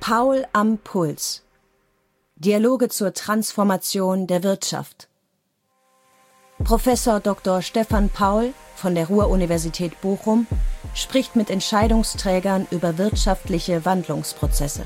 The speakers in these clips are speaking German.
Paul am Puls. Dialoge zur Transformation der Wirtschaft. Professor Dr. Stefan Paul von der Ruhr-Universität Bochum spricht mit Entscheidungsträgern über wirtschaftliche Wandlungsprozesse.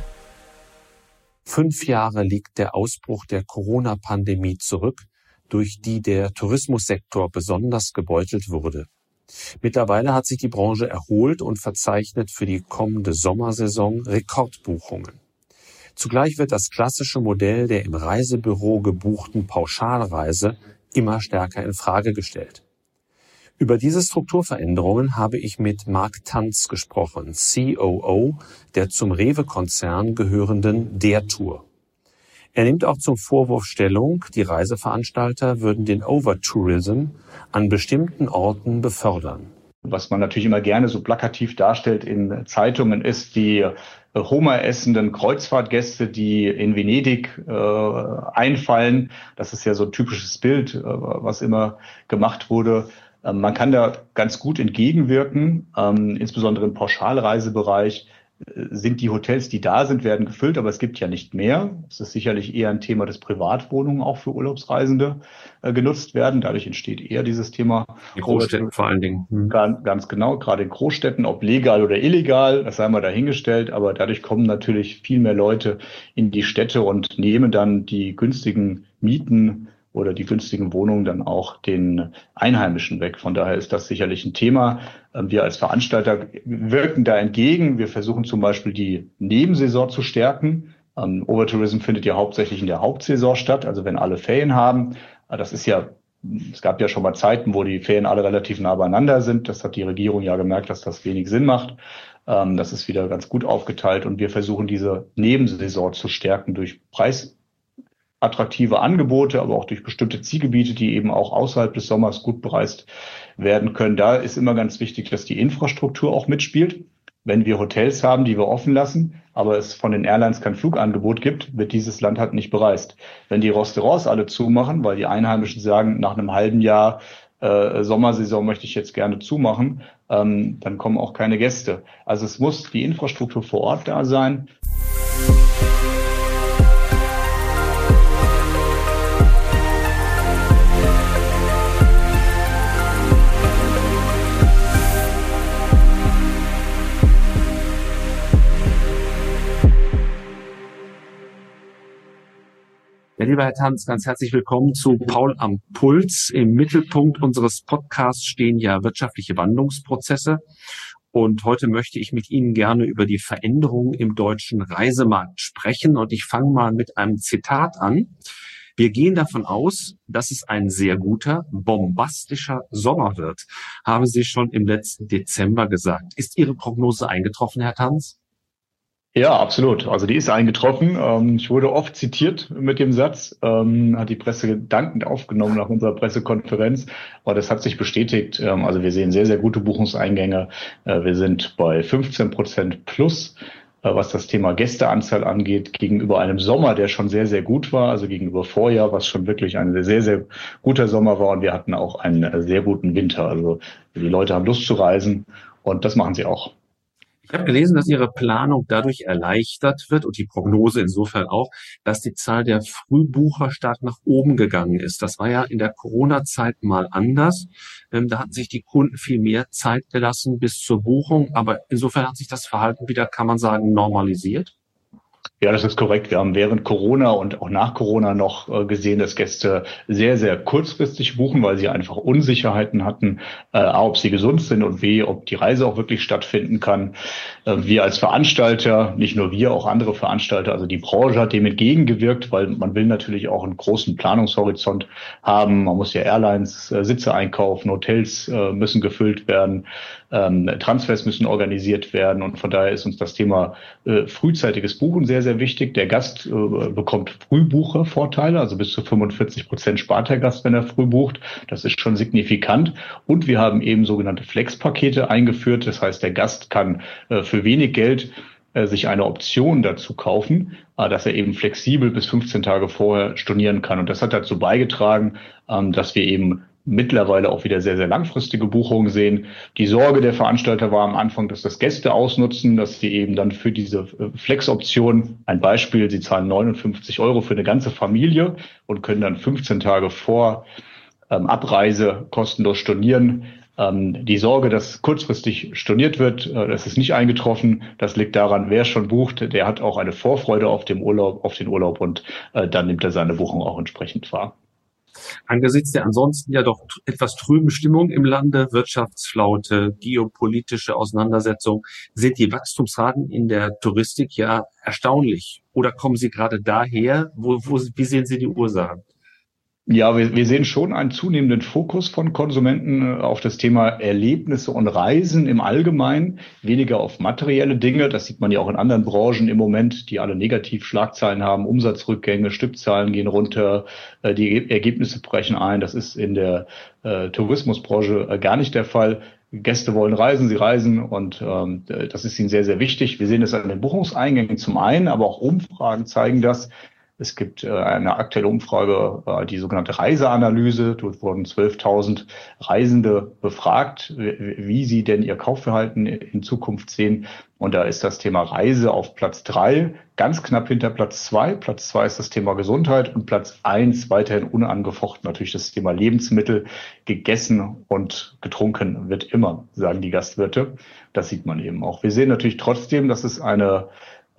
5 Jahre liegt der Ausbruch der Corona-Pandemie zurück, durch die der Tourismussektor besonders gebeutelt wurde. Mittlerweile hat sich die Branche erholt und verzeichnet für die kommende Sommersaison Rekordbuchungen. Zugleich wird das klassische Modell der im Reisebüro gebuchten Pauschalreise immer stärker in Frage gestellt. Über diese Strukturveränderungen habe ich mit Marc Tanz gesprochen, COO der zum Rewe-Konzern gehörenden der Tour. Er nimmt auch zum Vorwurf Stellung, die Reiseveranstalter würden den Overtourism an bestimmten Orten befördern. Was man natürlich immer gerne so plakativ darstellt in Zeitungen, ist die Hummer essenden Kreuzfahrtgäste, die in Venedig einfallen. Das ist ja so ein typisches Bild, was immer gemacht wurde. Man kann da ganz gut entgegenwirken, insbesondere im Pauschalreisebereich. Sind die Hotels, die da sind, werden gefüllt, aber es gibt ja nicht mehr. Es ist sicherlich eher ein Thema, dass Privatwohnungen auch für Urlaubsreisende genutzt werden. Dadurch entsteht eher dieses Thema. In Großstädten vor allen Dingen. Ganz genau, gerade in Großstädten, ob legal oder illegal, das sei mal dahingestellt. Aber dadurch kommen natürlich viel mehr Leute in die Städte und nehmen dann die günstigen Mieten oder die günstigen Wohnungen dann auch den Einheimischen weg. Von daher ist das sicherlich ein Thema. Wir als Veranstalter wirken da entgegen. Wir versuchen zum Beispiel die Nebensaison zu stärken. Overtourism findet ja hauptsächlich in der Hauptsaison statt, also wenn alle Ferien haben. Es gab ja schon mal Zeiten, wo die Ferien alle relativ nah beieinander sind. Das hat die Regierung ja gemerkt, dass das wenig Sinn macht. Das ist wieder ganz gut aufgeteilt und wir versuchen diese Nebensaison zu stärken durch attraktive Angebote, aber auch durch bestimmte Zielgebiete, die eben auch außerhalb des Sommers gut bereist werden können. Da ist immer ganz wichtig, dass die Infrastruktur auch mitspielt. Wenn wir Hotels haben, die wir offen lassen, aber es von den Airlines kein Flugangebot gibt, wird dieses Land halt nicht bereist. Wenn die Restaurants alle zumachen, weil die Einheimischen sagen, nach einem halben Jahr Sommersaison möchte ich jetzt gerne zumachen, dann kommen auch keine Gäste. Also es muss die Infrastruktur vor Ort da sein. Ja, lieber Herr Tanz, ganz herzlich willkommen zu Paul am Puls. Im Mittelpunkt unseres Podcasts stehen ja wirtschaftliche Wandlungsprozesse. Und heute möchte ich mit Ihnen gerne über die Veränderungen im deutschen Reisemarkt sprechen. Und ich fange mal mit einem Zitat an. Wir gehen davon aus, dass es ein sehr guter, bombastischer Sommer wird, haben Sie schon im letzten Dezember gesagt. Ist Ihre Prognose eingetroffen, Herr Tanz? Ja, absolut. Also die ist eingetroffen. Ich wurde oft zitiert mit dem Satz, hat die Presse dankend aufgenommen nach unserer Pressekonferenz. Aber das hat sich bestätigt. Also wir sehen sehr, sehr gute Buchungseingänge. Wir sind bei 15% plus, was das Thema Gästeanzahl angeht, gegenüber einem Sommer, der schon sehr, sehr gut war. Also gegenüber Vorjahr, was schon wirklich ein sehr, sehr guter Sommer war. Und wir hatten auch einen sehr guten Winter. Also die Leute haben Lust zu reisen und das machen sie auch. Ich habe gelesen, dass Ihre Planung dadurch erleichtert wird und die Prognose insofern auch, dass die Zahl der Frühbucher stark nach oben gegangen ist. Das war ja in der Corona-Zeit mal anders. Da hatten sich die Kunden viel mehr Zeit gelassen bis zur Buchung. Aber insofern hat sich das Verhalten wieder, kann man sagen, normalisiert. Ja, das ist korrekt. Wir haben während Corona und auch nach Corona noch gesehen, dass Gäste sehr, sehr kurzfristig buchen, weil sie einfach Unsicherheiten hatten, A, ob sie gesund sind und B, ob die Reise auch wirklich stattfinden kann. Wir als Veranstalter, nicht nur wir, auch andere Veranstalter, also die Branche hat dem entgegengewirkt, weil man will natürlich auch einen großen Planungshorizont haben. Man muss ja Airlines Sitze einkaufen, Hotels müssen gefüllt werden, Transfers müssen organisiert werden und von daher ist uns das Thema frühzeitiges Buchen sehr, sehr wichtig. Der Gast bekommt Frühbuchervorteile, also bis zu 45% spart der Gast, wenn er früh bucht. Das ist schon signifikant. Und wir haben eben sogenannte Flex-Pakete eingeführt. Das heißt, der Gast kann für wenig Geld sich eine Option dazu kaufen, dass er eben flexibel bis 15 Tage vorher stornieren kann. Und das hat dazu beigetragen, dass wir eben mittlerweile auch wieder sehr, sehr langfristige Buchungen sehen. Die Sorge der Veranstalter war am Anfang, dass das Gäste ausnutzen, dass sie eben dann für diese Flex-Option, ein Beispiel, sie zahlen 59 € für eine ganze Familie und können dann 15 Tage vor Abreise kostenlos stornieren. Die Sorge, dass kurzfristig storniert wird, das ist nicht eingetroffen. Das liegt daran, wer schon bucht, der hat auch eine Vorfreude auf den Urlaub und dann nimmt er seine Buchung auch entsprechend wahr. Angesichts der ansonsten ja doch etwas trüben Stimmung im Lande, Wirtschaftsflaute, geopolitische Auseinandersetzung, sind die Wachstumsraten in der Touristik ja erstaunlich. Oder kommen sie gerade daher? Wie sehen Sie die Ursachen? Ja, wir sehen schon einen zunehmenden Fokus von Konsumenten auf das Thema Erlebnisse und Reisen im Allgemeinen, weniger auf materielle Dinge. Das sieht man ja auch in anderen Branchen im Moment, die alle Negativschlagzeilen haben. Umsatzrückgänge, Stückzahlen gehen runter, die Ergebnisse brechen ein. Das ist in der Tourismusbranche gar nicht der Fall. Gäste wollen reisen, sie reisen und das ist ihnen sehr, sehr wichtig. Wir sehen es an den Buchungseingängen zum einen, aber auch Umfragen zeigen das. Es gibt eine aktuelle Umfrage, die sogenannte Reiseanalyse. Dort wurden 12.000 Reisende befragt, wie sie denn ihr Kaufverhalten in Zukunft sehen. Und da ist das Thema Reise auf Platz 3, ganz knapp hinter Platz 2. Platz 2 ist das Thema Gesundheit und Platz 1 weiterhin unangefochten natürlich das Thema Lebensmittel. Gegessen und getrunken wird immer, sagen die Gastwirte. Das sieht man eben auch. Wir sehen natürlich trotzdem, dass es ein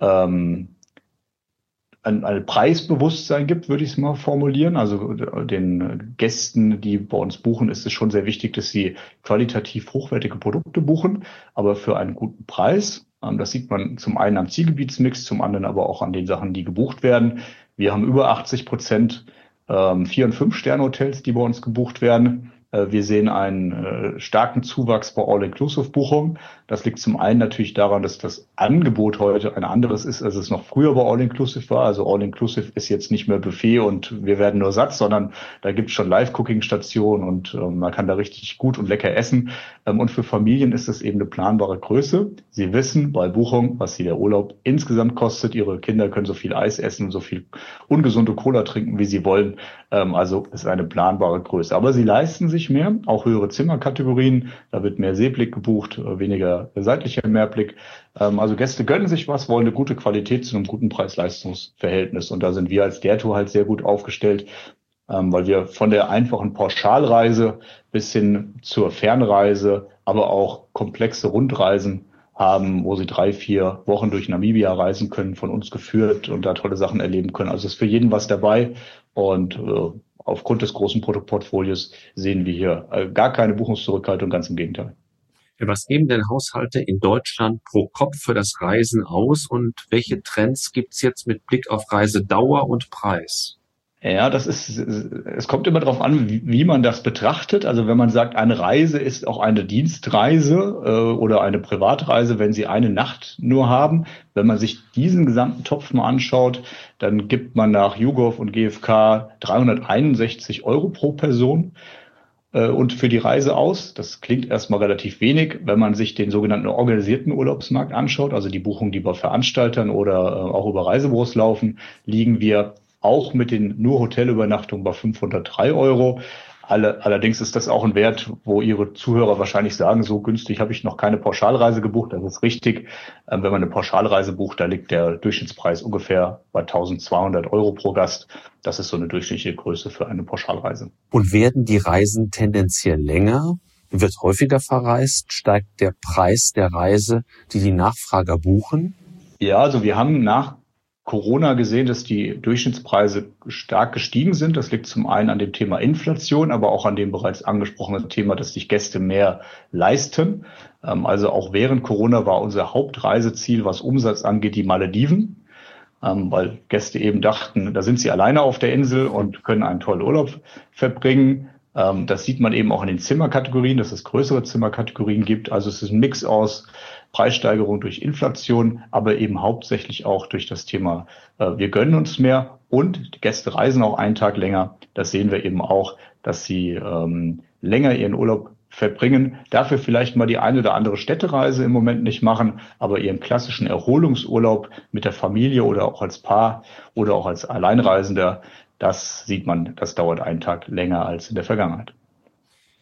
Preisbewusstsein gibt, würde ich es mal formulieren. Also den Gästen, die bei uns buchen, ist es schon sehr wichtig, dass sie qualitativ hochwertige Produkte buchen, aber für einen guten Preis. Das sieht man zum einen am Zielgebietsmix, zum anderen aber auch an den Sachen, die gebucht werden. Wir haben über 80% 4- und 5-Sterne-Hotels, die bei uns gebucht werden. Wir sehen einen starken Zuwachs bei All-Inclusive-Buchungen. Das liegt zum einen natürlich daran, dass das Angebot heute ein anderes ist, als es noch früher bei All-Inclusive war. Also All-Inclusive ist jetzt nicht mehr Buffet und wir werden nur satt, sondern da gibt es schon Live-Cooking-Stationen und man kann da richtig gut und lecker essen. Und für Familien ist das eben eine planbare Größe. Sie wissen bei Buchung, was sie der Urlaub insgesamt kostet. Ihre Kinder können so viel Eis essen, so viel ungesunde Cola trinken, wie sie wollen. Also ist eine planbare Größe. Aber sie leisten sich mehr, auch höhere Zimmerkategorien. Da wird mehr Seeblick gebucht, weniger seitlicher Mehrblick. Also Gäste gönnen sich was, wollen eine gute Qualität zu einem guten Preis-Leistungs-Verhältnis. Und da sind wir als der Tour halt sehr gut aufgestellt, weil wir von der einfachen Pauschalreise bis hin zur Fernreise, aber auch komplexe Rundreisen haben, wo sie 3-4 Wochen durch Namibia reisen können, von uns geführt und da tolle Sachen erleben können. Also ist für jeden was dabei und aufgrund des großen Produktportfolios sehen wir hier gar keine Buchungszurückhaltung, ganz im Gegenteil. Was geben denn Haushalte in Deutschland pro Kopf für das Reisen aus und welche Trends gibt's jetzt mit Blick auf Reisedauer und Preis? Ja, es kommt immer darauf an, wie man das betrachtet. Also wenn man sagt, eine Reise ist auch eine Dienstreise oder eine Privatreise, wenn Sie eine Nacht nur haben. Wenn man sich diesen gesamten Topf mal anschaut, dann gibt man nach YouGov und GfK 361 € pro Person und für die Reise aus. Das klingt erstmal relativ wenig. Wenn man sich den sogenannten organisierten Urlaubsmarkt anschaut, also die Buchungen, die bei Veranstaltern oder auch über Reisebüros laufen, liegen wir auch mit den nur Hotelübernachtungen bei 503 €. Allerdings ist das auch ein Wert, wo Ihre Zuhörer wahrscheinlich sagen, so günstig habe ich noch keine Pauschalreise gebucht. Das ist richtig. Wenn man eine Pauschalreise bucht, da liegt der Durchschnittspreis ungefähr bei 1.200 € pro Gast. Das ist so eine durchschnittliche Größe für eine Pauschalreise. Und werden die Reisen tendenziell länger? Wird häufiger verreist? Steigt der Preis der Reise, die Nachfrager buchen? Ja, also wir haben nach Corona gesehen, dass die Durchschnittspreise stark gestiegen sind. Das liegt zum einen an dem Thema Inflation, aber auch an dem bereits angesprochenen Thema, dass sich Gäste mehr leisten. Also auch während Corona war unser Hauptreiseziel, was Umsatz angeht, die Malediven, weil Gäste eben dachten, da sind sie alleine auf der Insel und können einen tollen Urlaub verbringen. Das sieht man eben auch in den Zimmerkategorien, dass es größere Zimmerkategorien gibt. Also es ist ein Mix aus Preissteigerung durch Inflation, aber eben hauptsächlich auch durch das Thema, wir gönnen uns mehr und die Gäste reisen auch einen Tag länger. Das sehen wir eben auch, dass sie länger ihren Urlaub verbringen, dafür vielleicht mal die eine oder andere Städtereise im Moment nicht machen, aber ihren klassischen Erholungsurlaub mit der Familie oder auch als Paar oder auch als Alleinreisender, das sieht man, das dauert einen Tag länger als in der Vergangenheit.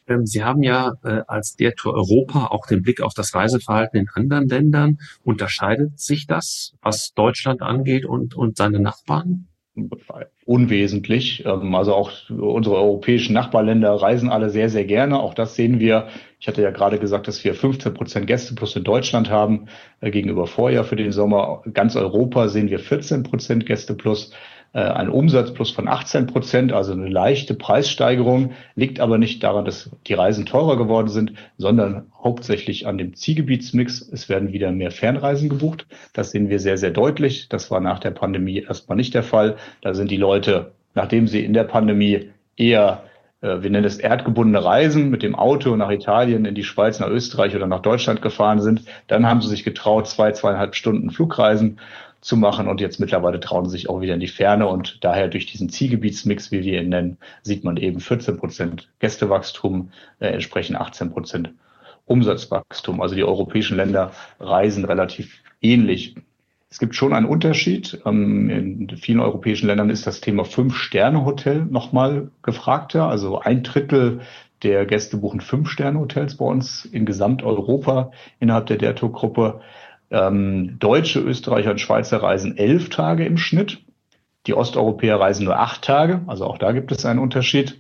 Sie haben ja als der Tour Europa auch den Blick auf das Reiseverhalten in anderen Ländern. Unterscheidet sich das, was Deutschland angeht und seine Nachbarn? Unwesentlich. Also auch unsere europäischen Nachbarländer reisen alle sehr, sehr gerne. Auch das sehen wir. Ich hatte ja gerade gesagt, dass wir 15% Gäste plus in Deutschland haben gegenüber Vorjahr für den Sommer. Ganz Europa sehen wir 14% Gäste plus. Ein Umsatz plus von 18%, also eine leichte Preissteigerung, liegt aber nicht daran, dass die Reisen teurer geworden sind, sondern hauptsächlich an dem Zielgebietsmix. Es werden wieder mehr Fernreisen gebucht. Das sehen wir sehr, sehr deutlich. Das war nach der Pandemie erstmal nicht der Fall. Da sind die Leute, nachdem sie in der Pandemie eher, wir nennen es erdgebundene Reisen, mit dem Auto nach Italien, in die Schweiz, nach Österreich oder nach Deutschland gefahren sind, dann haben sie sich getraut, 2,5 Stunden Flugreisen zu machen, und jetzt mittlerweile trauen sie sich auch wieder in die Ferne, und daher durch diesen Zielgebietsmix, wie wir ihn nennen, sieht man eben 14% Gästewachstum, entsprechend 18% Umsatzwachstum. Also die europäischen Länder reisen relativ ähnlich. Es gibt schon einen Unterschied. In vielen europäischen Ländern ist das Thema 5-Sterne-Hotel nochmal gefragter. Also 1/3 der Gäste buchen 5-Sterne-Hotels bei uns in Gesamteuropa innerhalb der Tour-Gruppe. Deutsche, Österreicher und Schweizer reisen 11 Tage im Schnitt. Die Osteuropäer reisen nur 8 Tage. Also auch da gibt es einen Unterschied.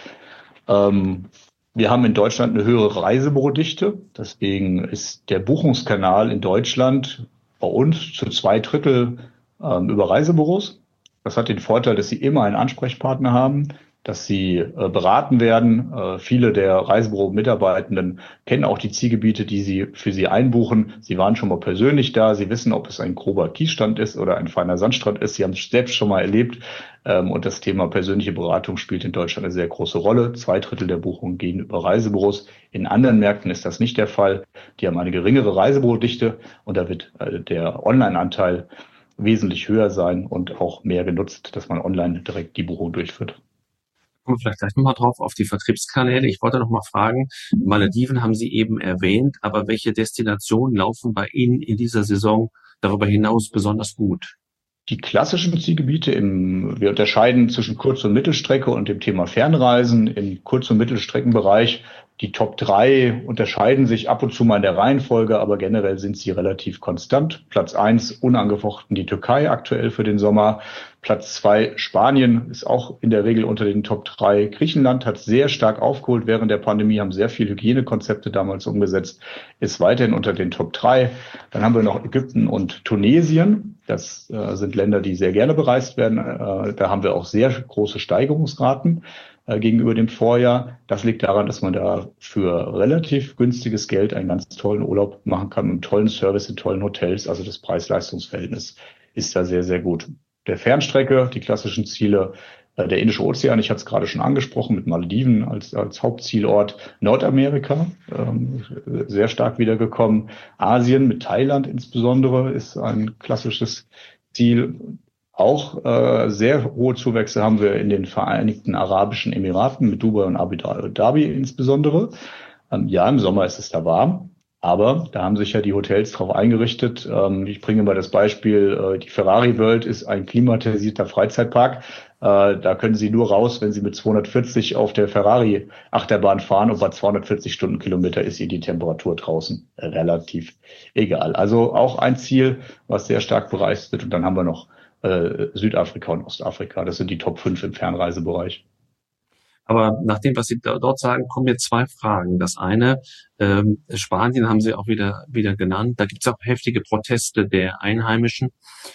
Wir haben in Deutschland eine höhere Reisebürodichte. Deswegen ist der Buchungskanal in Deutschland bei uns zu 2/3 über Reisebüros. Das hat den Vorteil, dass Sie immer einen Ansprechpartner haben, dass sie beraten werden. Viele der Reisebüro-Mitarbeitenden kennen auch die Zielgebiete, die sie für sie einbuchen. Sie waren schon mal persönlich da. Sie wissen, ob es ein grober Kiesstand ist oder ein feiner Sandstrand ist. Sie haben es selbst schon mal erlebt. Und das Thema persönliche Beratung spielt in Deutschland eine sehr große Rolle. 2/3 der Buchungen gehen über Reisebüros. In anderen Märkten ist das nicht der Fall. Die haben eine geringere Reisebürodichte, und da wird der Online-Anteil wesentlich höher sein und auch mehr genutzt, dass man online direkt die Buchung durchführt. Kommen wir vielleicht gleich nochmal drauf auf die Vertriebskanäle. Ich wollte noch mal fragen, Malediven haben Sie eben erwähnt, aber welche Destinationen laufen bei Ihnen in dieser Saison darüber hinaus besonders gut? Die klassischen Zielgebiete wir unterscheiden zwischen Kurz- und Mittelstrecke und dem Thema Fernreisen. Im Kurz- und Mittelstreckenbereich, die Top 3 unterscheiden sich ab und zu mal in der Reihenfolge, aber generell sind sie relativ konstant. Platz 1 unangefochten die Türkei aktuell für den Sommer. Platz 2 Spanien ist auch in der Regel unter den Top 3. Griechenland hat sehr stark aufgeholt während der Pandemie, haben sehr viele Hygienekonzepte damals umgesetzt, ist weiterhin unter den Top 3. Dann haben wir noch Ägypten und Tunesien. Das sind Länder, die sehr gerne bereist werden. Da haben wir auch sehr große Steigerungsraten gegenüber dem Vorjahr. Das liegt daran, dass man da für relativ günstiges Geld einen ganz tollen Urlaub machen kann und einen tollen Service in tollen Hotels. Also das Preis-Leistungs-Verhältnis ist da sehr, sehr gut. Der Fernstrecke, die klassischen Ziele, der Indische Ozean, ich hatte es gerade schon angesprochen, mit Malediven als Hauptzielort. Nordamerika, sehr stark wiedergekommen. Asien mit Thailand insbesondere ist ein klassisches Ziel. Auch sehr hohe Zuwächse haben wir in den Vereinigten Arabischen Emiraten mit Dubai und Abu Dhabi insbesondere. Ja, im Sommer ist es da warm, aber da haben sich ja die Hotels drauf eingerichtet. Ich bringe mal das Beispiel, die Ferrari World ist ein klimatisierter Freizeitpark. Da können Sie nur raus, wenn Sie mit 240 auf der Ferrari Achterbahn fahren, und bei 240 Stundenkilometer ist Ihnen die Temperatur draußen relativ egal. Also auch ein Ziel, was sehr stark bereist wird. Und dann haben wir noch Südafrika und Ostafrika. Das sind die Top 5 im Fernreisebereich. Aber nach dem, was Sie dort sagen, kommen mir 2 Fragen. Das eine, Spanien haben Sie auch wieder genannt. Da gibt es auch heftige Proteste der Einheimischen,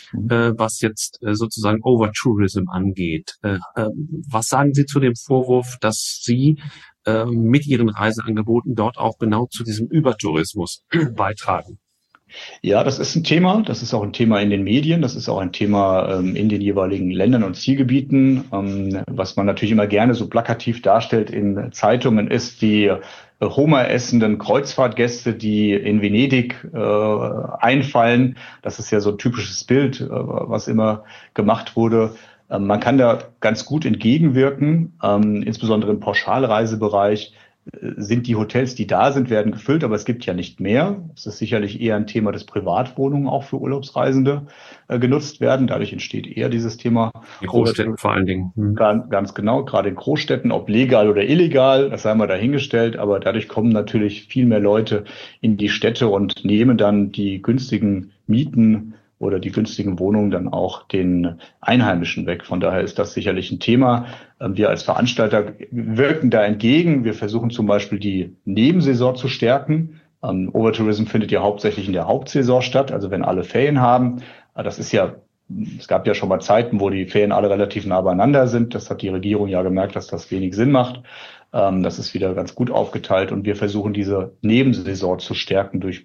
was jetzt sozusagen Overtourism angeht. Was sagen Sie zu dem Vorwurf, dass Sie mit Ihren Reiseangeboten dort auch genau zu diesem Übertourismus beitragen? Ja, das ist ein Thema. Das ist auch ein Thema in den Medien. Das ist auch ein Thema in den jeweiligen Ländern und Zielgebieten. Was man natürlich immer gerne so plakativ darstellt in Zeitungen, ist die Hummer-essenden Kreuzfahrtgäste, die in Venedig einfallen. Das ist ja so ein typisches Bild, was immer gemacht wurde. Man kann da ganz gut entgegenwirken, insbesondere im Pauschalreisebereich, sind die Hotels, die da sind, werden gefüllt, aber es gibt ja nicht mehr. Es ist sicherlich eher ein Thema, dass Privatwohnungen auch für Urlaubsreisende genutzt werden. Dadurch entsteht eher dieses Thema. In Großstädten vor allen Dingen. Ganz genau, gerade in Großstädten, ob legal oder illegal, das sei mal dahingestellt, aber dadurch kommen natürlich viel mehr Leute in die Städte und nehmen dann die günstigen Mieten oder die günstigen Wohnungen dann auch den Einheimischen weg. Von daher ist das sicherlich ein Thema. Wir als Veranstalter wirken da entgegen. Wir versuchen zum Beispiel die Nebensaison zu stärken. Overtourism findet ja hauptsächlich in der Hauptsaison statt, also wenn alle Ferien haben. Das ist ja, es gab ja schon mal Zeiten, wo die Ferien alle relativ nah beieinander sind. Das hat die Regierung ja gemerkt, dass das wenig Sinn macht. Das ist wieder ganz gut aufgeteilt und wir versuchen diese Nebensaison zu stärken durch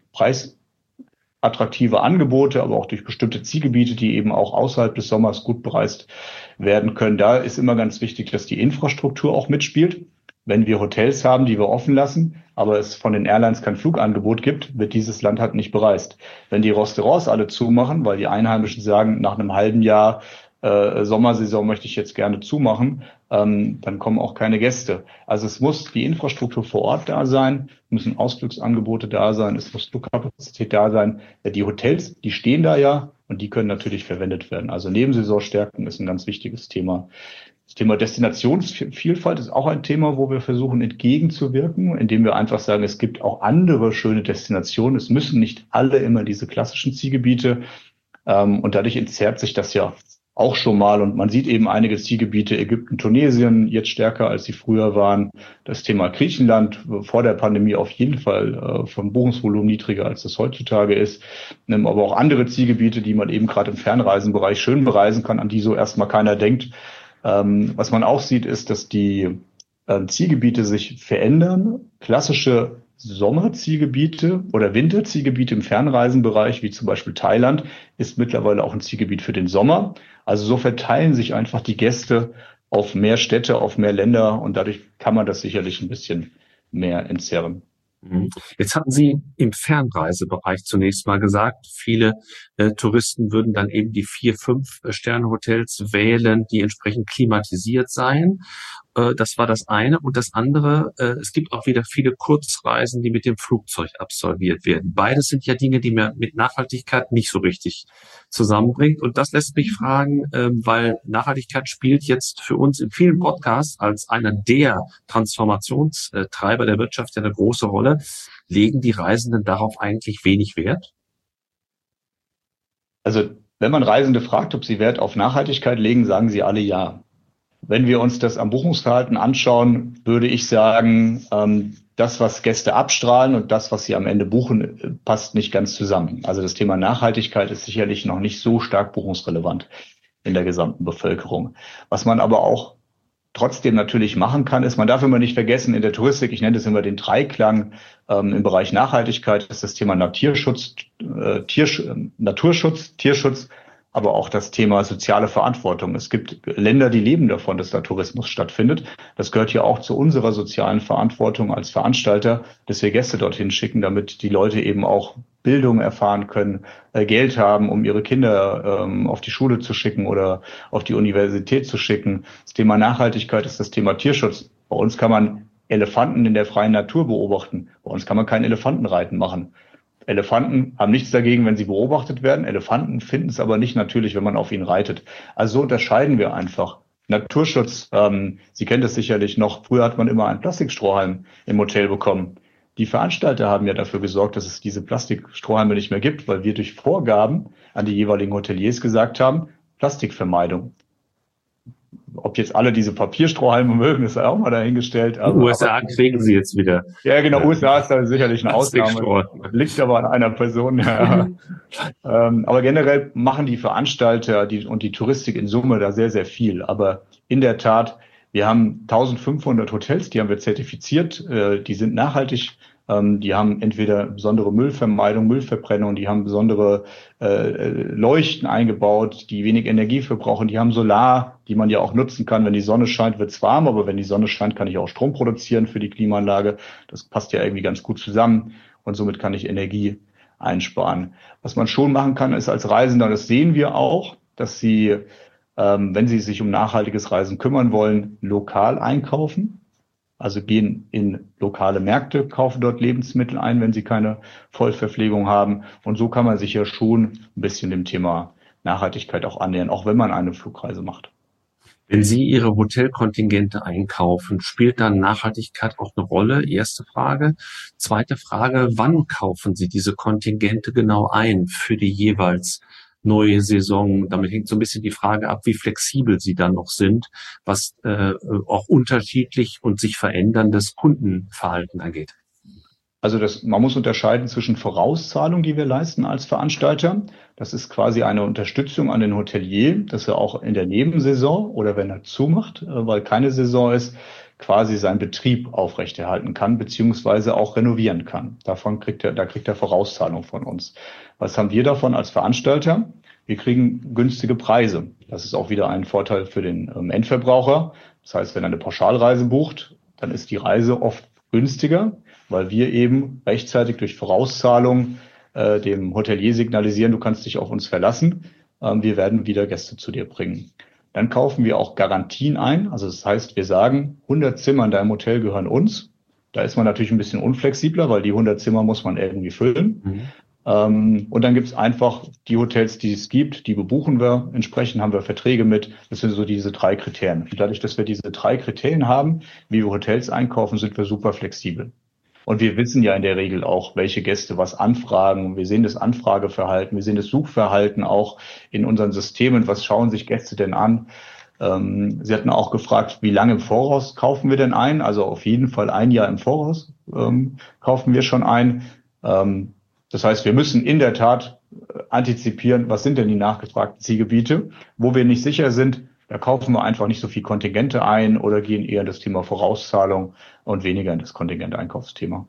attraktive Angebote, aber auch durch bestimmte Zielgebiete, die eben auch außerhalb des Sommers gut bereist werden können. Da ist immer ganz wichtig, dass die Infrastruktur auch mitspielt. Wenn wir Hotels haben, die wir offen lassen, aber es von den Airlines kein Flugangebot gibt, wird dieses Land halt nicht bereist. Wenn die Restaurants alle zumachen, weil die Einheimischen sagen, nach einem halben Jahr Sommersaison möchte ich jetzt gerne zumachen, dann kommen auch keine Gäste. Also es muss die Infrastruktur vor Ort da sein, müssen Ausflugsangebote da sein, es muss Flugkapazität da sein. Die Hotels, die stehen da ja und die können natürlich verwendet werden. Also Nebensaisonstärken ist ein ganz wichtiges Thema. Das Thema Destinationsvielfalt ist auch ein Thema, wo wir versuchen entgegenzuwirken, indem wir einfach sagen, es gibt auch andere schöne Destinationen. Es müssen nicht alle immer diese klassischen Zielgebiete. Und dadurch entzerrt sich das ja auch schon mal. Und man sieht eben einige Zielgebiete, Ägypten, Tunesien, jetzt stärker, als sie früher waren. Das Thema Griechenland, vor der Pandemie auf jeden Fall vom Buchungsvolumen niedriger, als das heutzutage ist. Aber auch andere Zielgebiete, die man eben gerade im Fernreisenbereich schön bereisen kann, an die so erstmal keiner denkt. Was man auch sieht, ist, dass die Zielgebiete sich verändern. Klassische Sommerzielgebiete oder Winterzielgebiete im Fernreisenbereich, wie zum Beispiel Thailand, ist mittlerweile auch ein Zielgebiet für den Sommer. Also so verteilen sich einfach die Gäste auf mehr Städte, auf mehr Länder und dadurch kann man das sicherlich ein bisschen mehr entzerren. Jetzt hatten Sie im Fernreisebereich zunächst mal gesagt, viele Touristen würden dann eben die 4-5-Sterne-Hotels wählen, die entsprechend klimatisiert seien. Das war das eine. Und das andere, es gibt auch wieder viele Kurzreisen, die mit dem Flugzeug absolviert werden. Beides sind ja Dinge, die man mit Nachhaltigkeit nicht so richtig zusammenbringt. Und das lässt mich fragen, weil Nachhaltigkeit spielt jetzt für uns in vielen Podcasts als einer der Transformationstreiber der Wirtschaft ja eine große Rolle. Legen die Reisenden darauf eigentlich wenig Wert? Also wenn man Reisende fragt, ob sie Wert auf Nachhaltigkeit legen, sagen sie alle ja. Wenn wir uns das am Buchungsverhalten anschauen, würde ich sagen, das, was Gäste abstrahlen und das, was sie am Ende buchen, passt nicht ganz zusammen. Also das Thema Nachhaltigkeit ist sicherlich noch nicht so stark buchungsrelevant in der gesamten Bevölkerung. Was man aber auch trotzdem natürlich machen kann, ist, man darf immer nicht vergessen, in der Touristik, ich nenne das immer den Dreiklang, im Bereich Nachhaltigkeit ist das Thema Naturschutz, Tierschutz, aber auch das Thema soziale Verantwortung. Es gibt Länder, die leben davon, dass da Tourismus stattfindet. Das gehört ja auch zu unserer sozialen Verantwortung als Veranstalter, dass wir Gäste dorthin schicken, damit die Leute eben auch Bildung erfahren können, Geld haben, um ihre Kinder auf die Schule zu schicken oder auf die Universität zu schicken. Das Thema Nachhaltigkeit ist das Thema Tierschutz. Bei uns kann man Elefanten in der freien Natur beobachten. Bei uns kann man kein Elefantenreiten machen. Elefanten haben nichts dagegen, wenn sie beobachtet werden. Elefanten finden es aber nicht natürlich, wenn man auf ihnen reitet. Also so unterscheiden wir einfach. Naturschutz, Sie kennen das sicherlich noch, früher hat man immer einen Plastikstrohhalm im Hotel bekommen. Die Veranstalter haben ja dafür gesorgt, dass es diese Plastikstrohhalme nicht mehr gibt, weil wir durch Vorgaben an die jeweiligen Hoteliers gesagt haben, Plastikvermeidung. Ob jetzt alle diese Papierstrohhalme mögen, ist auch mal dahingestellt. Aber, USA kriegen sie jetzt wieder. Ja, genau, USA ist da sicherlich eine Ausnahme. Liegt aber an einer Person. Ja. Aber generell machen die Veranstalter und die Touristik in Summe da sehr, sehr viel. Aber in der Tat, wir haben 1500 Hotels, die haben wir zertifiziert, die sind nachhaltig. Die haben entweder besondere Müllvermeidung, Müllverbrennung, die haben besondere Leuchten eingebaut, die wenig Energie verbrauchen, die haben Solar, die man ja auch nutzen kann. Wenn die Sonne scheint, wird's warm, aber wenn die Sonne scheint, kann ich auch Strom produzieren für die Klimaanlage. Das passt ja irgendwie ganz gut zusammen und somit kann ich Energie einsparen. Was man schon machen kann, ist als Reisender, das sehen wir auch, dass sie, wenn sie sich um nachhaltiges Reisen kümmern wollen, lokal einkaufen. Also gehen in lokale Märkte, kaufen dort Lebensmittel ein, wenn sie keine Vollverpflegung haben. Und so kann man sich ja schon ein bisschen dem Thema Nachhaltigkeit auch annähern, auch wenn man eine Flugreise macht. Wenn Sie Ihre Hotelkontingente einkaufen, spielt dann Nachhaltigkeit auch eine Rolle? Erste Frage. Zweite Frage, wann kaufen Sie diese Kontingente genau ein für die jeweils neue Saison? Damit hängt so ein bisschen die Frage ab, wie flexibel Sie dann noch sind, was auch unterschiedlich und sich veränderndes Kundenverhalten angeht. Also man muss unterscheiden zwischen Vorauszahlung, die wir leisten als Veranstalter. Das ist quasi eine Unterstützung an den Hotelier, dass er auch in der Nebensaison oder wenn er zumacht, weil keine Saison ist, quasi seinen Betrieb aufrechterhalten kann, beziehungsweise auch renovieren kann. Da kriegt er Vorauszahlung von uns. Was haben wir davon als Veranstalter? Wir kriegen günstige Preise. Das ist auch wieder ein Vorteil für den Endverbraucher. Das heißt, wenn er eine Pauschalreise bucht, dann ist die Reise oft günstiger, weil wir eben rechtzeitig durch Vorauszahlung dem Hotelier signalisieren, du kannst dich auf uns verlassen, wir werden wieder Gäste zu dir bringen. Dann kaufen wir auch Garantien ein, also das heißt, wir sagen, 100 Zimmer in deinem Hotel gehören uns. Da ist man natürlich ein bisschen unflexibler, weil die 100 Zimmer muss man irgendwie füllen. Und dann gibt es einfach die Hotels, die es gibt, die bebuchen wir. Entsprechend haben wir Verträge mit. Das sind so diese 3 Kriterien. Und dadurch, dass wir diese 3 Kriterien haben, wie wir Hotels einkaufen, sind wir super flexibel. Und wir wissen ja in der Regel auch, welche Gäste was anfragen. Wir sehen das Anfrageverhalten, wir sehen das Suchverhalten auch in unseren Systemen. Was schauen sich Gäste denn an? Sie hatten auch gefragt, wie lange im Voraus kaufen wir denn ein? Also auf jeden Fall ein Jahr im Voraus kaufen wir schon ein. Das heißt, wir müssen in der Tat antizipieren, was sind denn die nachgefragten Zielgebiete. Wo wir nicht sicher sind, da kaufen wir einfach nicht so viel Kontingente ein oder gehen eher in das Thema Vorauszahlung und weniger in das Kontingenteinkaufsthema.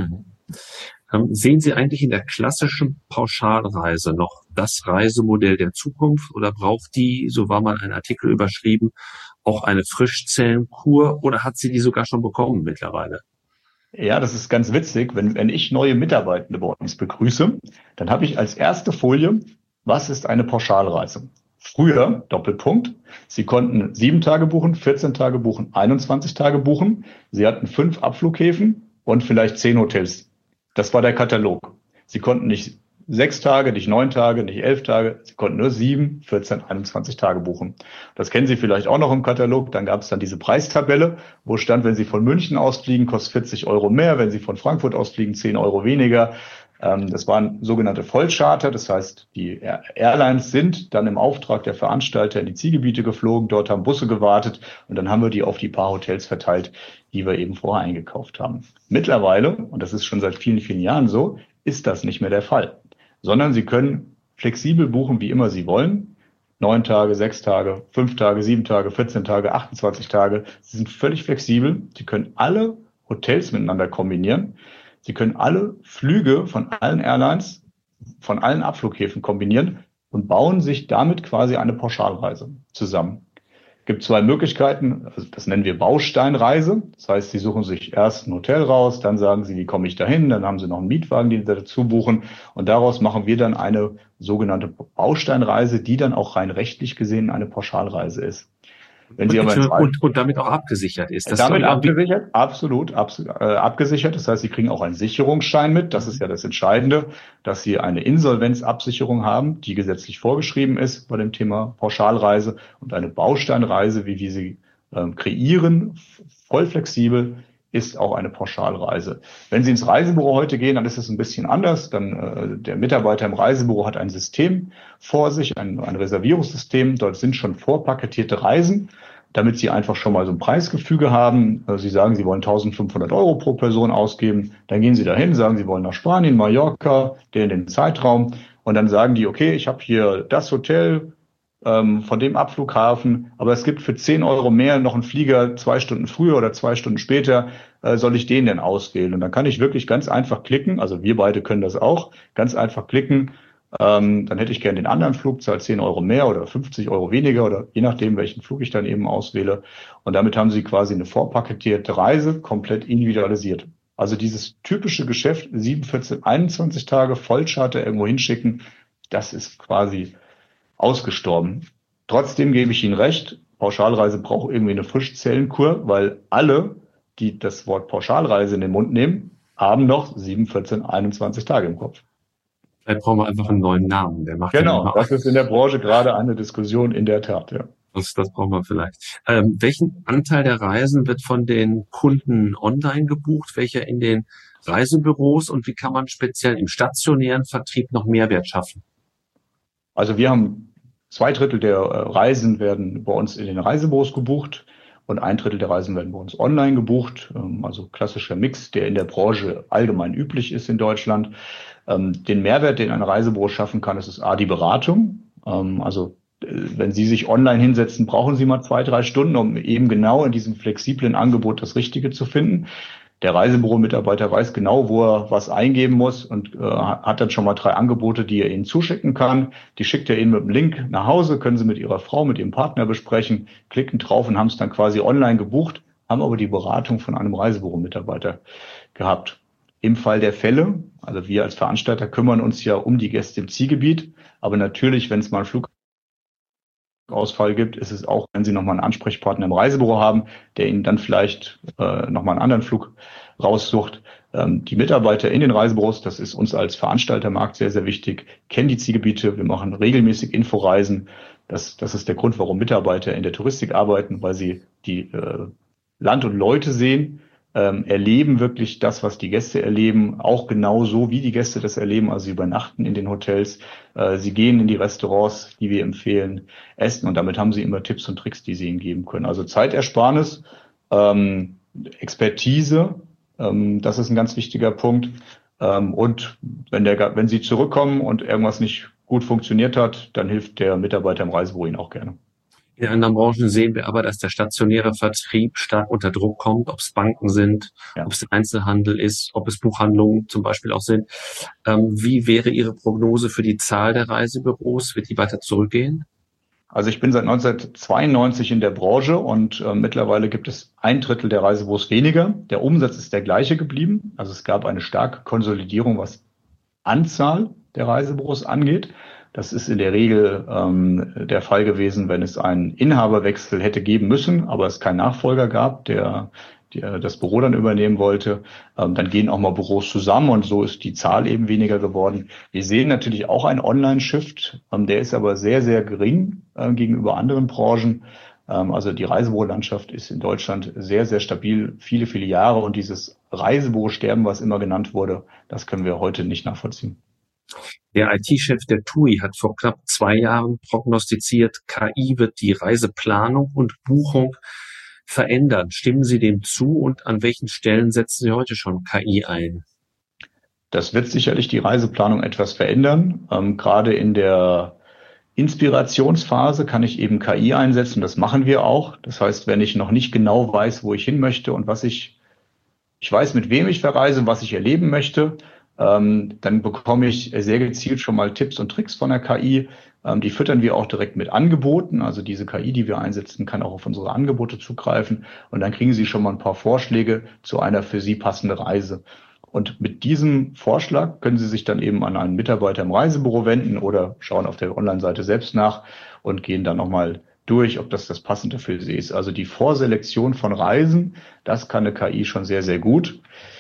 Sehen Sie eigentlich in der klassischen Pauschalreise noch das Reisemodell der Zukunft oder braucht die, so war mal ein Artikel überschrieben, auch eine Frischzellenkur oder hat sie die sogar schon bekommen mittlerweile? Ja, das ist ganz witzig. Wenn ich neue Mitarbeitende bei uns begrüße, dann habe ich als erste Folie, was ist eine Pauschalreise? Früher, Doppelpunkt, Sie konnten 7 Tage buchen, 14 Tage buchen, 21 Tage buchen. Sie hatten 5 Abflughäfen und vielleicht 10 Hotels. Das war der Katalog. Sie konnten nicht 6 Tage, nicht 9 Tage, nicht 11 Tage. Sie konnten nur 7, 14, 21 Tage buchen. Das kennen Sie vielleicht auch noch im Katalog. Dann gab es dann diese Preistabelle, wo stand, wenn Sie von München ausfliegen, kostet 40 Euro mehr. Wenn Sie von Frankfurt ausfliegen, 10 Euro weniger. Das waren sogenannte Vollcharter. Das heißt, die Airlines sind dann im Auftrag der Veranstalter in die Zielgebiete geflogen. Dort haben Busse gewartet und dann haben wir die auf die paar Hotels verteilt, die wir eben vorher eingekauft haben. Mittlerweile, und das ist schon seit vielen, vielen Jahren so, ist das nicht mehr der Fall, sondern Sie können flexibel buchen, wie immer Sie wollen. 9 Tage, 6 Tage, 5 Tage, 7 Tage, 14 Tage, 28 Tage. Sie sind völlig flexibel. Sie können alle Hotels miteinander kombinieren. Sie können alle Flüge von allen Airlines, von allen Abflughäfen kombinieren und bauen sich damit quasi eine Pauschalreise zusammen. Es gibt 2 Möglichkeiten, also das nennen wir Bausteinreise. Das heißt, Sie suchen sich erst ein Hotel raus, dann sagen Sie, wie komme ich dahin, dann haben Sie noch einen Mietwagen, den Sie dazu buchen und daraus machen wir dann eine sogenannte Bausteinreise, die dann auch rein rechtlich gesehen eine Pauschalreise ist. Wenn Sie aber und damit auch abgesichert ist. Das damit abgesichert, absolut abgesichert. Das heißt, Sie kriegen auch einen Sicherungsschein mit. Das ist ja das Entscheidende, dass Sie eine Insolvenzabsicherung haben, die gesetzlich vorgeschrieben ist bei dem Thema Pauschalreise und eine Bausteinreise, wie wir sie kreieren, voll flexibel, ist auch eine Pauschalreise. Wenn Sie ins Reisebüro heute gehen, dann ist es ein bisschen anders. Dann der Mitarbeiter im Reisebüro hat ein System vor sich, ein Reservierungssystem. Dort sind schon vorpaketierte Reisen, damit Sie einfach schon mal so ein Preisgefüge haben. Sie sagen, Sie wollen 1.500 Euro pro Person ausgeben. Dann gehen Sie dahin, sagen, Sie wollen nach Spanien, Mallorca, den Zeitraum. Und dann sagen die, okay, ich habe hier das Hotel von dem Abflughafen, aber es gibt für 10 Euro mehr noch einen Flieger 2 Stunden früher oder 2 Stunden später, soll ich den denn auswählen? Und dann kann ich wirklich ganz einfach klicken, also wir beide können das auch, ganz einfach klicken, dann hätte ich gerne den anderen Flug, zahle 10 Euro mehr oder 50 Euro weniger oder je nachdem, welchen Flug ich dann eben auswähle. Und damit haben Sie quasi eine vorpaketierte Reise, komplett individualisiert. Also dieses typische Geschäft, 7, 14, 21 Tage Vollcharter irgendwo hinschicken, das ist quasi ausgestorben. Trotzdem gebe ich Ihnen recht, Pauschalreise braucht irgendwie eine Frischzellenkur, weil alle die das Wort Pauschalreise in den Mund nehmen, haben noch 7, 14, 21 Tage im Kopf. Vielleicht brauchen wir einfach einen neuen Namen. Der macht Genau, das ist in der Branche gerade eine Diskussion, in der Tat, ja. Das brauchen wir vielleicht. Welchen Anteil der Reisen wird von den Kunden online gebucht, welcher in den Reisebüros, und wie kann man speziell im stationären Vertrieb noch Mehrwert schaffen? Also wir haben 2/3 der Reisen werden bei uns in den Reisebüros gebucht und 1/3 der Reisen werden bei uns online gebucht. Also klassischer Mix, der in der Branche allgemein üblich ist in Deutschland. Den Mehrwert, den ein Reisebüro schaffen kann, das ist A, die Beratung. Also wenn Sie sich online hinsetzen, brauchen Sie mal 2, 3 Stunden, um eben genau in diesem flexiblen Angebot das Richtige zu finden. Der Reisebüro-Mitarbeiter weiß genau, wo er was eingeben muss und hat dann schon mal 3 Angebote, die er Ihnen zuschicken kann. Die schickt er Ihnen mit dem Link nach Hause, können Sie mit Ihrer Frau, mit Ihrem Partner besprechen, klicken drauf und haben es dann quasi online gebucht, haben aber die Beratung von einem Reisebüro-Mitarbeiter gehabt. Im Fall der Fälle, also wir als Veranstalter kümmern uns ja um die Gäste im Zielgebiet, aber natürlich, wenn es mal einen Flugausfall gibt, ist es auch, wenn Sie nochmal einen Ansprechpartner im Reisebüro haben, der Ihnen dann vielleicht nochmal einen anderen Flug raussucht. Die Mitarbeiter in den Reisebüros, das ist uns als Veranstaltermarkt sehr, sehr wichtig, kennen die Zielgebiete. Wir machen regelmäßig Inforeisen. Das ist der Grund, warum Mitarbeiter in der Touristik arbeiten, weil sie die Land und Leute sehen, erleben wirklich das, was die Gäste erleben, auch genau so, wie die Gäste das erleben. Also sie übernachten in den Hotels, sie gehen in die Restaurants, die wir empfehlen, essen, und damit haben sie immer Tipps und Tricks, die sie ihnen geben können. Also Zeitersparnis, Expertise, das ist ein ganz wichtiger Punkt. Und wenn Sie zurückkommen und irgendwas nicht gut funktioniert hat, dann hilft der Mitarbeiter im Reisebüro Ihnen auch gerne. In anderen Branchen sehen wir aber, dass der stationäre Vertrieb stark unter Druck kommt, ob es Banken sind, ob es Einzelhandel ist, ob es Buchhandlungen zum Beispiel auch sind. Wie wäre Ihre Prognose für die Zahl der Reisebüros? Wird die weiter zurückgehen? Also ich bin seit 1992 in der Branche und mittlerweile gibt es 1/3 der Reisebüros weniger. Der Umsatz ist der gleiche geblieben. Also es gab eine starke Konsolidierung, was Anzahl der Reisebüros angeht. Das ist in der Regel der Fall gewesen, wenn es einen Inhaberwechsel hätte geben müssen, aber es keinen Nachfolger gab, der das Büro dann übernehmen wollte. Dann gehen auch mal Büros zusammen und so ist die Zahl eben weniger geworden. Wir sehen natürlich auch einen Online-Shift, der ist aber sehr, sehr gering gegenüber anderen Branchen. Also die Reisebürolandschaft ist in Deutschland sehr, sehr stabil, viele, viele Jahre, und dieses Reisebüro-Sterben, was immer genannt wurde, das können wir heute nicht nachvollziehen. Der IT-Chef der TUI hat vor knapp 2 Jahren prognostiziert, KI wird die Reiseplanung und Buchung verändern. Stimmen Sie dem zu, und an welchen Stellen setzen Sie heute schon KI ein? Das wird sicherlich die Reiseplanung etwas verändern. Gerade in der Inspirationsphase kann ich eben KI einsetzen. Das machen wir auch. Das heißt, wenn ich noch nicht genau weiß, wo ich hin möchte und ich weiß, mit wem ich verreise, was ich erleben möchte, dann bekomme ich sehr gezielt schon mal Tipps und Tricks von der KI. Die füttern wir auch direkt mit Angeboten. Also diese KI, die wir einsetzen, kann auch auf unsere Angebote zugreifen. Und dann kriegen Sie schon mal ein paar Vorschläge zu einer für Sie passenden Reise. Und mit diesem Vorschlag können Sie sich dann eben an einen Mitarbeiter im Reisebüro wenden oder schauen auf der Online-Seite selbst nach und gehen dann nochmal durch, ob das Passende für Sie ist. Also die Vorselektion von Reisen, das kann eine KI schon sehr, sehr gut.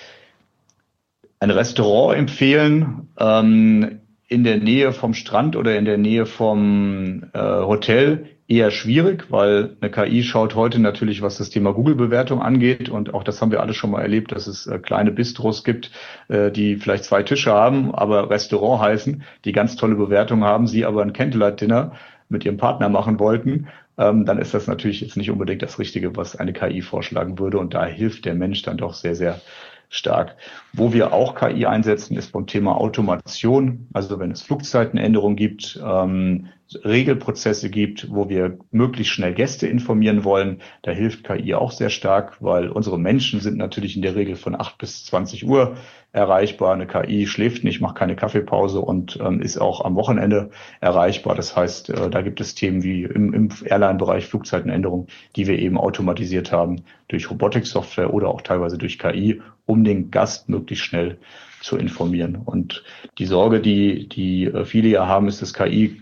Ein Restaurant empfehlen in der Nähe vom Strand oder in der Nähe vom Hotel eher schwierig, weil eine KI schaut heute natürlich, was das Thema Google-Bewertung angeht, und auch das haben wir alle schon mal erlebt, dass es kleine Bistros gibt, die vielleicht 2 Tische haben, aber Restaurant heißen, die ganz tolle Bewertungen haben, sie aber ein Candlelight-Dinner mit ihrem Partner machen wollten. Dann ist das natürlich jetzt nicht unbedingt das Richtige, was eine KI vorschlagen würde, und da hilft der Mensch dann doch sehr, sehr stark. Wo wir auch KI einsetzen, ist beim Thema Automation. Also wenn es Flugzeitenänderungen gibt, Regelprozesse gibt, wo wir möglichst schnell Gäste informieren wollen, da hilft KI auch sehr stark, weil unsere Menschen sind natürlich in der Regel von 8 bis 20 Uhr erreichbar. Eine KI schläft nicht, macht keine Kaffeepause und ist auch am Wochenende erreichbar. Das heißt, da gibt es Themen wie im Airline-Bereich Flugzeitenänderungen, die wir eben automatisiert haben durch Robotik-Software oder auch teilweise durch KI, um den Gast möglichst schnell zu informieren. Und die Sorge, die viele ja haben, ist, dass KI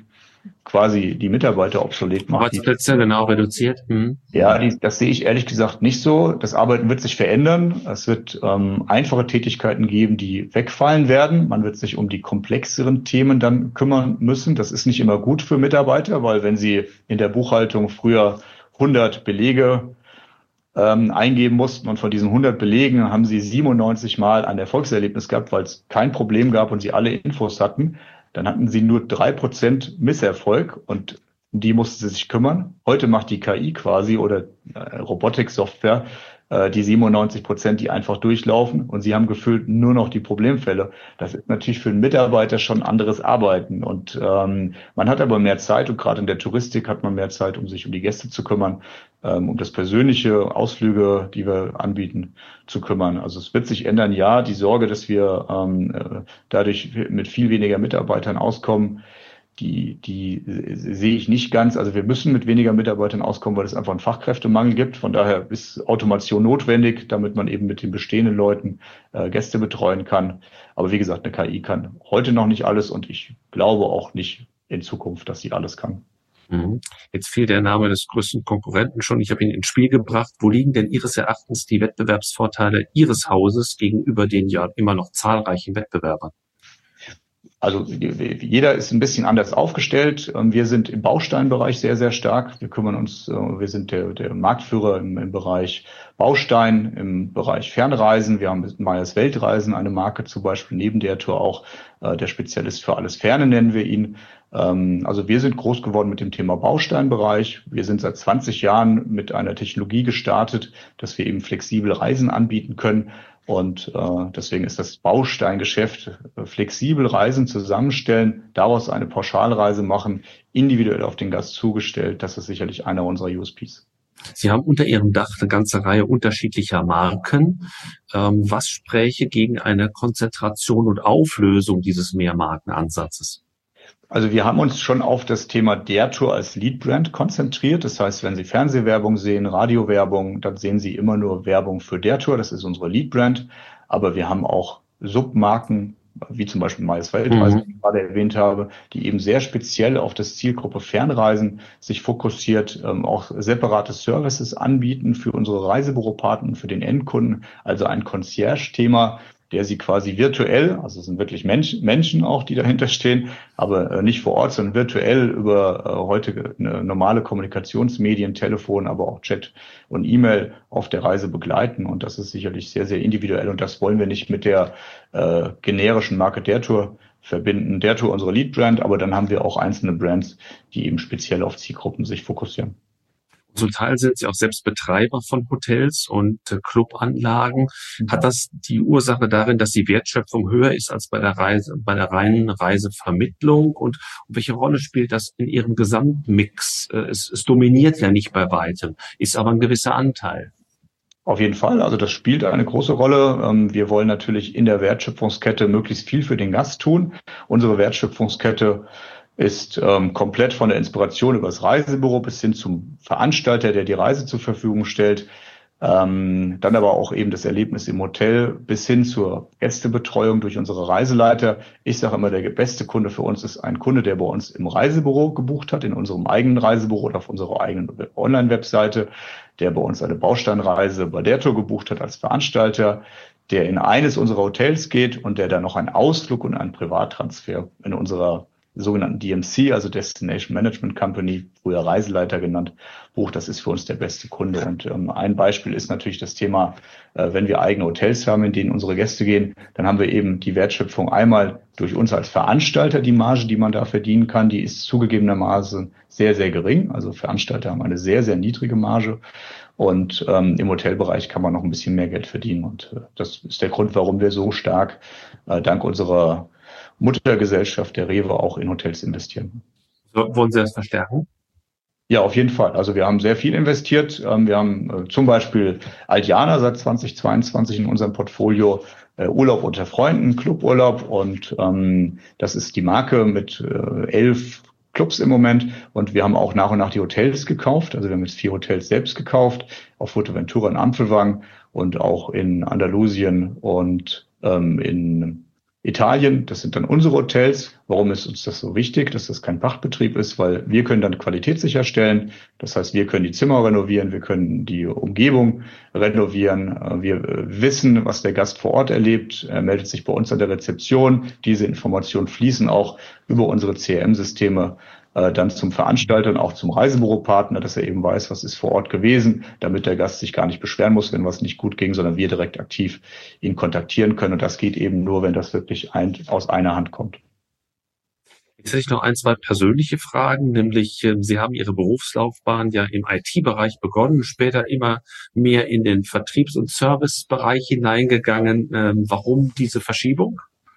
quasi die Mitarbeiter obsolet macht. Arbeitsplätze genau reduziert. Ja, das sehe ich ehrlich gesagt nicht so. Das Arbeiten wird sich verändern. Es wird einfache Tätigkeiten geben, die wegfallen werden. Man wird sich um die komplexeren Themen dann kümmern müssen. Das ist nicht immer gut für Mitarbeiter, weil wenn sie in der Buchhaltung früher 100 Belege eingeben mussten und von diesen 100 Belegen haben sie 97 Mal ein Erfolgserlebnis gehabt, weil es kein Problem gab und sie alle Infos hatten, dann hatten sie nur 3% Misserfolg und um die mussten sie sich kümmern. Heute macht die KI quasi oder Robotik-Software die 97%, die einfach durchlaufen und sie haben gefühlt nur noch die Problemfälle. Das ist natürlich für einen Mitarbeiter schon anderes Arbeiten und man hat aber mehr Zeit und gerade in der Touristik hat man mehr Zeit, um sich um die Gäste zu kümmern, um das persönliche Ausflüge, die wir anbieten, zu kümmern. Also es wird sich ändern, ja, die Sorge, dass wir dadurch mit viel weniger Mitarbeitern auskommen, die sehe ich nicht ganz. Also wir müssen mit weniger Mitarbeitern auskommen, weil es einfach einen Fachkräftemangel gibt. Von daher ist Automation notwendig, damit man eben mit den bestehenden Leuten Gäste betreuen kann. Aber wie gesagt, eine KI kann heute noch nicht alles und ich glaube auch nicht in Zukunft, dass sie alles kann. Jetzt fiel der Name des größten Konkurrenten schon. Ich habe ihn ins Spiel gebracht. Wo liegen denn Ihres Erachtens die Wettbewerbsvorteile Ihres Hauses gegenüber den ja immer noch zahlreichen Wettbewerbern? Also jeder ist ein bisschen anders aufgestellt. Wir sind im Bausteinbereich sehr, sehr stark. Wir sind der Marktführer im Bereich Baustein, im Bereich Fernreisen. Wir haben mit Meyers Weltreisen eine Marke zum Beispiel, neben der Tour auch der Spezialist für alles Ferne nennen wir ihn. Also wir sind groß geworden mit dem Thema Bausteinbereich. Wir sind seit 20 Jahren mit einer Technologie gestartet, dass wir eben flexibel Reisen anbieten können. Und deswegen ist das Bausteingeschäft flexibel Reisen zusammenstellen, daraus eine Pauschalreise machen, individuell auf den Gast zugestellt. Das ist sicherlich einer unserer USPs. Sie haben unter Ihrem Dach eine ganze Reihe unterschiedlicher Marken. Was spräche gegen eine Konzentration und Auflösung dieses Mehrmarkenansatzes? Also wir haben uns schon auf das Thema der Tour als Lead-Brand konzentriert. Das heißt, wenn Sie Fernsehwerbung sehen, Radiowerbung, dann sehen Sie immer nur Werbung für der Tour. Das ist unsere Lead-Brand. Aber wir haben auch Submarken, wie zum Beispiel Meyers Weltreisen, die ich gerade erwähnt habe, die eben sehr speziell auf das Zielgruppe Fernreisen sich fokussiert, auch separate Services anbieten für unsere Reisebüropartner, für den Endkunden, also ein Concierge-Thema, der sie quasi virtuell, also es sind wirklich Menschen auch, die dahinter stehen, aber nicht vor Ort, sondern virtuell über heute normale Kommunikationsmedien, Telefon, aber auch Chat und E-Mail auf der Reise begleiten. Und das ist sicherlich sehr, sehr individuell. Und das wollen wir nicht mit der generischen Marke der Tour verbinden. Der Tour unsere Lead-Brand, aber dann haben wir auch einzelne Brands, die eben speziell auf Zielgruppen sich fokussieren. Zum Teil sind Sie auch selbst Betreiber von Hotels und Clubanlagen. Hat das die Ursache darin, dass die Wertschöpfung höher ist als bei der reinen Reisevermittlung? Und welche Rolle spielt das in Ihrem Gesamtmix? Es dominiert ja nicht bei weitem, ist aber ein gewisser Anteil. Auf jeden Fall. Also das spielt eine große Rolle. Wir wollen natürlich in der Wertschöpfungskette möglichst viel für den Gast tun. Unsere Wertschöpfungskette ist komplett von der Inspiration über das Reisebüro bis hin zum Veranstalter, der die Reise zur Verfügung stellt. Dann aber auch eben das Erlebnis im Hotel bis hin zur Gästebetreuung durch unsere Reiseleiter. Ich sage immer, der beste Kunde für uns ist ein Kunde, der bei uns im Reisebüro gebucht hat, in unserem eigenen Reisebüro oder auf unserer eigenen Online-Webseite, der bei uns eine Bausteinreise bei der Tour gebucht hat als Veranstalter, der in eines unserer Hotels geht und der dann noch einen Ausflug und einen Privattransfer in unserer sogenannten DMC, also Destination Management Company, früher Reiseleiter genannt, bucht. Das ist für uns der beste Kunde. Und ein Beispiel ist natürlich das Thema, wenn wir eigene Hotels haben, in denen unsere Gäste gehen, dann haben wir eben die Wertschöpfung einmal durch uns als Veranstalter, die Marge, die man da verdienen kann, die ist zugegebenermaßen sehr, sehr gering. Also Veranstalter haben eine sehr, sehr niedrige Marge. Und im Hotelbereich kann man noch ein bisschen mehr Geld verdienen. Und das ist der Grund, warum wir so stark dank unserer Muttergesellschaft der Rewe auch in Hotels investieren. So, wollen Sie das verstärken? Ja, auf jeden Fall. Also wir haben sehr viel investiert. Wir haben zum Beispiel Aldiana seit 2022 in unserem Portfolio, Urlaub unter Freunden, Cluburlaub, und das ist die Marke mit 11 Clubs im Moment, und wir haben auch nach und nach die Hotels gekauft. Also wir haben jetzt 4 Hotels selbst gekauft, auf Fuerteventura in Ampelwang und auch in Andalusien und in Italien. Das sind dann unsere Hotels. Warum ist uns das so wichtig, dass das kein Pachtbetrieb ist? Weil wir können dann Qualität sicherstellen. Das heißt, wir können die Zimmer renovieren, wir können die Umgebung renovieren. Wir wissen, was der Gast vor Ort erlebt. Er meldet sich bei uns an der Rezeption. Diese Informationen fließen auch über unsere CRM-Systeme dann zum Veranstalter und auch zum Reisebüropartner, dass er eben weiß, was ist vor Ort gewesen, damit der Gast sich gar nicht beschweren muss, wenn was nicht gut ging, sondern wir direkt aktiv ihn kontaktieren können. Und das geht eben nur, wenn das wirklich aus einer Hand kommt. Jetzt hätte ich noch ein, zwei persönliche Fragen, nämlich Sie haben Ihre Berufslaufbahn ja im IT-Bereich begonnen, später immer mehr in den Vertriebs- und Servicebereich hineingegangen. Warum diese Verschiebung?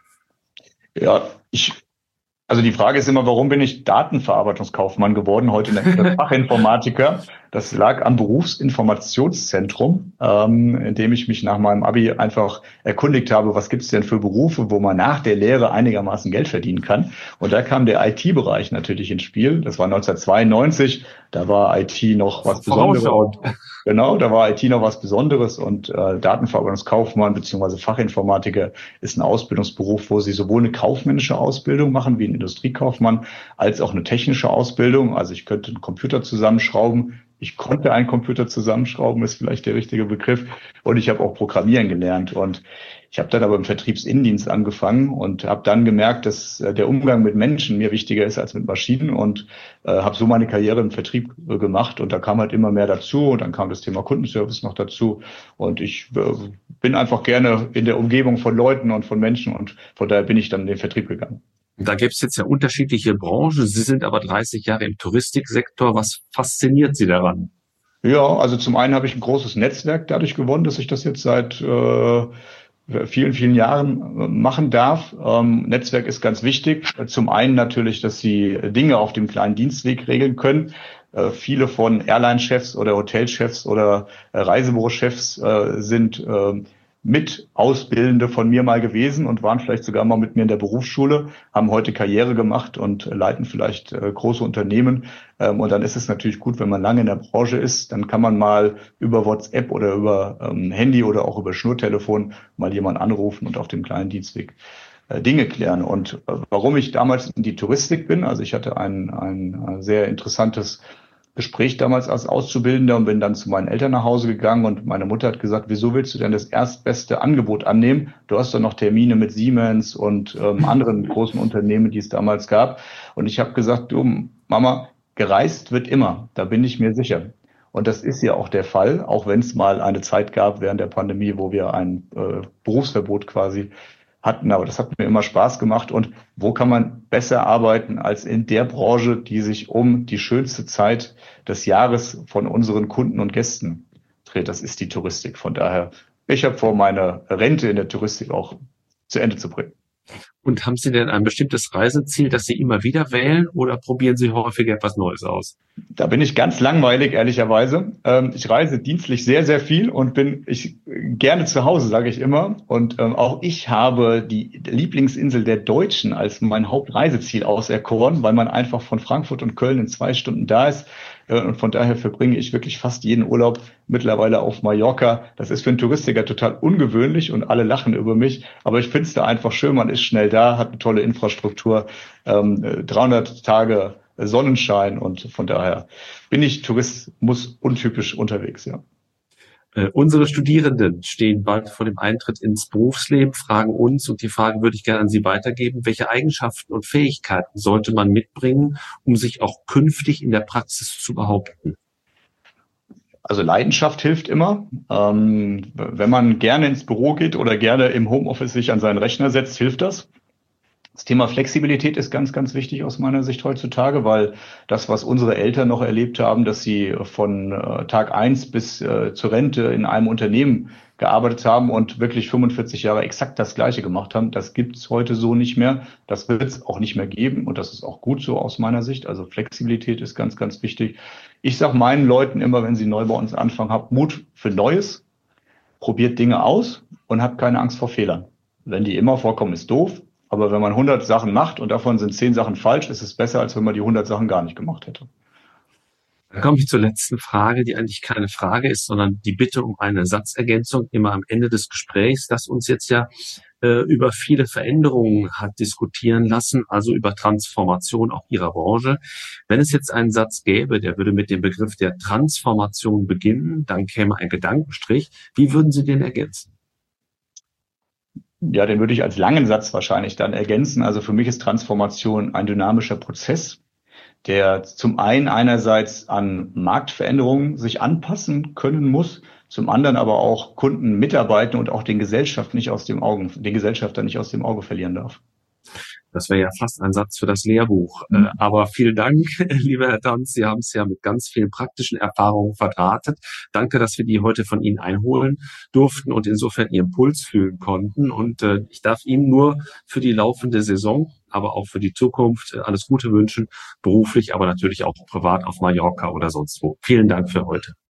Ja, also die Frage ist immer, warum bin ich Datenverarbeitungskaufmann geworden, heute Fachinformatiker? Das lag am Berufsinformationszentrum, in dem ich mich nach meinem Abi einfach erkundigt habe, was gibt's denn für Berufe, wo man nach der Lehre einigermaßen Geld verdienen kann. Und da kam der IT-Bereich natürlich ins Spiel. Das war 1992, da war IT noch was Besonderes. Genau, da war IT noch was Besonderes und Datenverarbeitungskaufmann bzw. Fachinformatiker ist ein Ausbildungsberuf, wo Sie sowohl eine kaufmännische Ausbildung machen wie ein Industriekaufmann, als auch eine technische Ausbildung. Also ich könnte einen Computer zusammenschrauben. Ich konnte einen Computer zusammenschrauben, ist vielleicht der richtige Begriff. Und ich habe auch Programmieren gelernt. Und ich habe dann aber im Vertriebsinnendienst angefangen und habe dann gemerkt, dass der Umgang mit Menschen mir wichtiger ist als mit Maschinen und habe so meine Karriere im Vertrieb gemacht. Und da kam halt immer mehr dazu. Und dann kam das Thema Kundenservice noch dazu. Und ich bin einfach gerne in der Umgebung von Leuten und von Menschen. Und von daher bin ich dann in den Vertrieb gegangen. Da gibt es jetzt ja unterschiedliche Branchen. Sie sind aber 30 Jahre im Touristiksektor. Was fasziniert Sie daran? Ja, also zum einen habe ich ein großes Netzwerk dadurch gewonnen, dass ich das jetzt seit vielen, vielen Jahren machen darf. Netzwerk ist ganz wichtig. Zum einen natürlich, dass Sie Dinge auf dem kleinen Dienstweg regeln können. Viele von Airline-Chefs oder Hotelchefs oder Reisebürochefs sind mit Ausbildende von mir mal gewesen und waren vielleicht sogar mal mit mir in der Berufsschule, haben heute Karriere gemacht und leiten vielleicht große Unternehmen. Und dann ist es natürlich gut, wenn man lange in der Branche ist, dann kann man mal über WhatsApp oder über Handy oder auch über Schnurtelefon mal jemanden anrufen und auf dem kleinen Dienstweg Dinge klären. Und warum ich damals in die Touristik bin, also ich hatte ein sehr interessantes Gespräch damals als Auszubildender und bin dann zu meinen Eltern nach Hause gegangen und meine Mutter hat gesagt, wieso willst du denn das erstbeste Angebot annehmen? Du hast doch noch Termine mit Siemens und anderen großen Unternehmen, die es damals gab. Und ich habe gesagt, du Mama, gereist wird immer, da bin ich mir sicher. Und das ist ja auch der Fall, auch wenn es mal eine Zeit gab während der Pandemie, wo wir ein Berufsverbot quasi hatten, aber das hat mir immer Spaß gemacht. Und wo kann man besser arbeiten als in der Branche, die sich um die schönste Zeit des Jahres von unseren Kunden und Gästen dreht? Das ist die Touristik. Von daher, ich habe vor, meine Rente in der Touristik auch zu Ende zu bringen. Und haben Sie denn ein bestimmtes Reiseziel, das Sie immer wieder wählen, oder probieren Sie häufiger etwas Neues aus? Da bin ich ganz langweilig, ehrlicherweise. Ich reise dienstlich sehr, sehr viel und bin gerne zu Hause, sage ich immer. Und auch ich habe die Lieblingsinsel der Deutschen als mein Hauptreiseziel auserkoren, weil man einfach von Frankfurt und Köln in 2 Stunden da ist. Und von daher verbringe ich wirklich fast jeden Urlaub mittlerweile auf Mallorca. Das ist für einen Touristiker total ungewöhnlich und alle lachen über mich. Aber ich finde es da einfach schön, man ist schnell da, hat eine tolle Infrastruktur, 300 Tage Sonnenschein und von daher bin ich Tourismus untypisch unterwegs, ja. Unsere Studierenden stehen bald vor dem Eintritt ins Berufsleben, fragen uns, und die Frage würde ich gerne an Sie weitergeben, welche Eigenschaften und Fähigkeiten sollte man mitbringen, um sich auch künftig in der Praxis zu behaupten? Also Leidenschaft hilft immer. Wenn man gerne ins Büro geht oder gerne im Homeoffice sich an seinen Rechner setzt, hilft das. Das Thema Flexibilität ist ganz, ganz wichtig aus meiner Sicht heutzutage, weil das, was unsere Eltern noch erlebt haben, dass sie von Tag 1 bis zur Rente in einem Unternehmen gearbeitet haben und wirklich 45 Jahre exakt das Gleiche gemacht haben, das gibt's heute so nicht mehr. Das wird es auch nicht mehr geben und das ist auch gut so aus meiner Sicht. Also Flexibilität ist ganz, ganz wichtig. Ich sage meinen Leuten immer, wenn sie neu bei uns anfangen, habt Mut für Neues, probiert Dinge aus und habt keine Angst vor Fehlern. Wenn die immer vorkommen, ist doof. Aber wenn man 100 Sachen macht und davon sind 10 Sachen falsch, ist es besser, als wenn man die 100 Sachen gar nicht gemacht hätte. Dann komme ich zur letzten Frage, die eigentlich keine Frage ist, sondern die Bitte um eine Satzergänzung immer am Ende des Gesprächs, das uns jetzt ja über viele Veränderungen hat diskutieren lassen, also über Transformation auch Ihrer Branche. Wenn es jetzt einen Satz gäbe, der würde mit dem Begriff der Transformation beginnen, dann käme ein Gedankenstrich. Wie würden Sie den ergänzen? Ja, den würde ich als langen Satz wahrscheinlich dann ergänzen. Also für mich ist Transformation ein dynamischer Prozess, der zum einen einerseits an Marktveränderungen sich anpassen können muss, zum anderen aber auch Kunden mitarbeiten und auch den Gesellschafter nicht aus dem Auge verlieren darf. Das wäre ja fast ein Satz für das Lehrbuch. Aber vielen Dank, lieber Herr Tanz. Sie haben es ja mit ganz vielen praktischen Erfahrungen verdrahtet. Danke, dass wir die heute von Ihnen einholen durften und insofern Ihren Puls fühlen konnten. Und ich darf Ihnen nur für die laufende Saison, aber auch für die Zukunft alles Gute wünschen, beruflich, aber natürlich auch privat auf Mallorca oder sonst wo. Vielen Dank für heute.